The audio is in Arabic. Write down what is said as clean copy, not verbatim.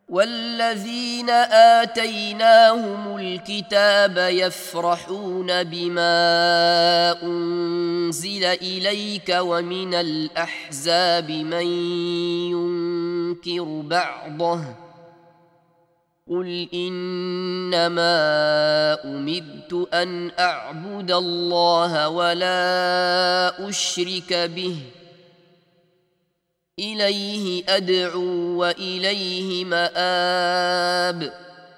والذين آتيناهم الكتاب يفرحون بما أنزل إليك ومن الأحزاب من ينكر بعضه قل إنما أمرت أن أعبد الله ولا أشرك به إليه أدعو وإليه مآب